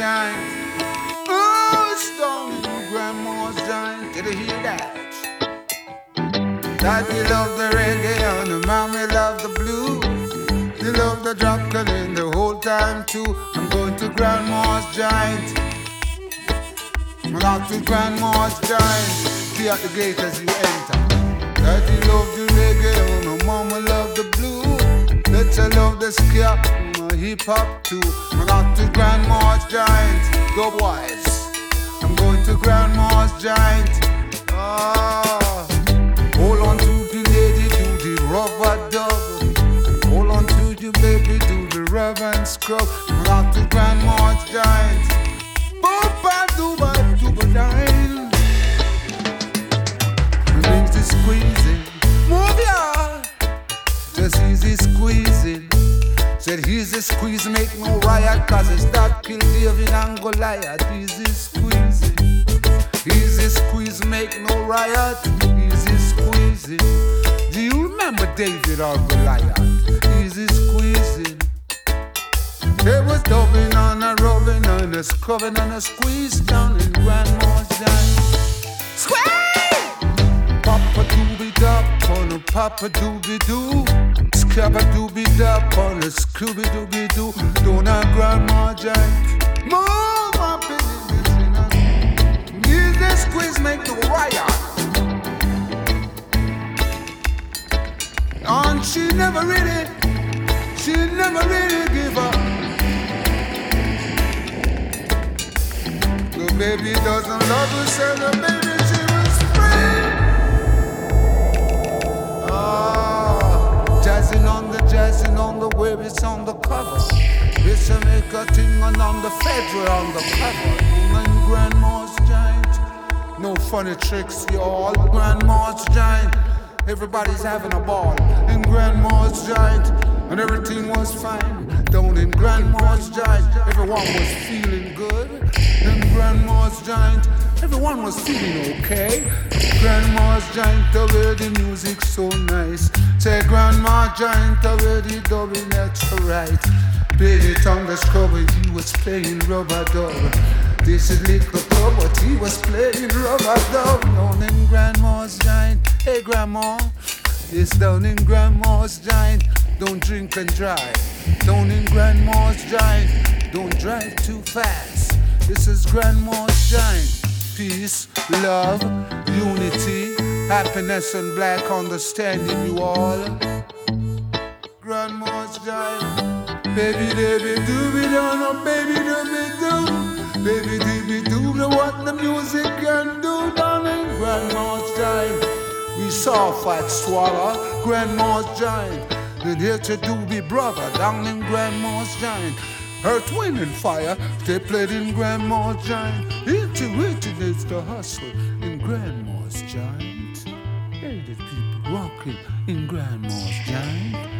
Giant. Oh, it's down in Grandma's Giant. Did you hear that? Daddy love the reggae and the mommy love the blues. They love the drunkard the whole time too. I'm going to Grandma's Giant. I'm out to Grandma's Giant. See at the gate as you enter. Daddy love the reggae and the mama love the blues. Let's love the ska and hip hop too. I'm out to Grandma's Giant. Go boys. I'm going to Grandma's Giant. Ah. Hold on to the lady, do the rubber dub. Hold on to you, baby, do the rub and scrub. I'm out to Grandma's Giant. Boopa dooba dooba dine. And easy squeezing. Move ya. Just easy squeezing. Said easy squeeze, make no riot, cause it's that kill David and Goliath. Easy squeezing. Easy squeeze, make no riot. Easy squeezing. Do you remember David or Goliath? Easy squeezing. There was dubbing and a rubbing and a scrubbing and a squeeze down in Grandma's Giant. Squeeze! Papa doobie dop on a Papa doobie doo. Scabba doobie dop on a Scooby doobie doo. Don't have Grandma's Giant. Move my business. Easy squeeze, make the riot. And she never really give up. The baby doesn't love her, so the baby she was free. Ah, jazzing on the web, it's on the cover. It's a make a thing on the federal on the cover. And Grandma's Giant. No funny tricks, y'all. Grandma's Giant. Everybody's having a ball in Grandma's Giant, and everything was fine. Down in Grandma's Giant, everyone was feeling good. In Grandma's Giant, everyone was feeling okay. Grandma's Giant, the way the music's so nice. Say Grandma's Giant, already dubbing, that's right. Played it on the scrub when he was playing rubber dub. This is little club, but he was playing rubber dub. Down in Grandma's Giant. Hey Grandma, it's down in Grandma's Giant. Don't drink and drive. Down in Grandma's Giant. Don't drive too fast. This is Grandma's Giant. Peace, love, unity, happiness and black understanding, you all. Grandma's Giant. Baby, baby, doobie doo, baby, doobie doo. Baby, doobie doo, what the music can do down in Grandma's Giant. We saw Fat Swallow, Grandma's Giant. And here to doobie brother down in Grandma's Giant. Earth, Wind and Fire, they played in Grandma's Giant. It is the hustle in Grandma's Giant. Hey, the people rocking in Grandma's Giant.